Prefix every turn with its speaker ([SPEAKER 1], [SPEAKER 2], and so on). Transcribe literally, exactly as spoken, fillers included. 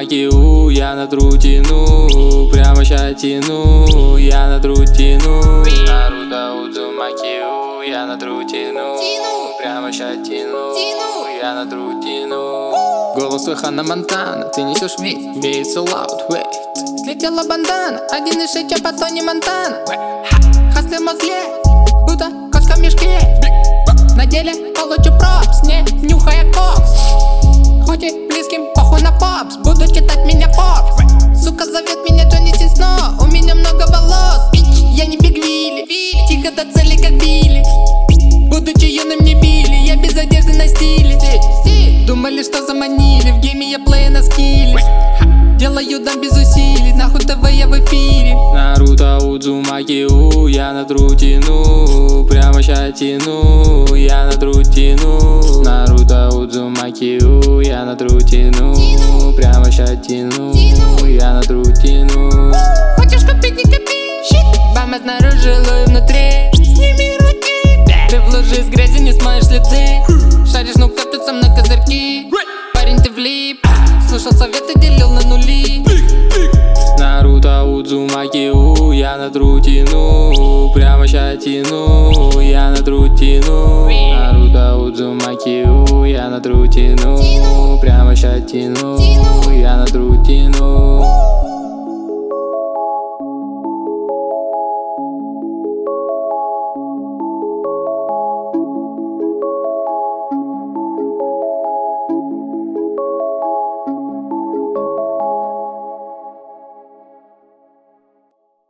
[SPEAKER 1] Удзумаки-у, я на тру тяну, прямо ща тяну, я на тру тяну. Наруто Удзумаки-у, я на тру тяну, прямо ща тяну, я на тру тяну. Голос твой Ханна Монтана, ты несешь миг, бей so loud, wait. Слетела бандана, один из шесть, а потом не Монтана. Хасли в мозге, будто кошка в мешке. На деле получу пропс, не нюхая кокс. Хоть и близким, похуй на попс, буду читать меня Forbes. Сука зовет меня Джонни Синсно, у меня много волос. Я не Биг Вилли, тихо до цели как Билли. Будучи юным не били, я без одежды на стиле. Думали, что заманили, в гейме я плею на скилле. Делаю дам без усилий, нахуй ТВ я в эфире. Наруто Удзумаки-у, я на тру тяну, прямо ща тяну, я на тру тяну. Наруто Удзумаки-у, я на тру тяну, прямо ща тяну, я на тру тяну. Хочешь купить, не купи, бама снаружи, луи внутри. Сними руки, ты в луже из грязи не смоешь следы. Шаришь, ну как тут со мной козырьки. Парень, ты влип, слушал советы, делил на нули. Наруто Удзумаки-у, я на тру тяну, прямо ща тяну, я на тру тяну. Наруто Удзумаки-у, я на тру тяну, прямо ща тяну, я на тру тяну.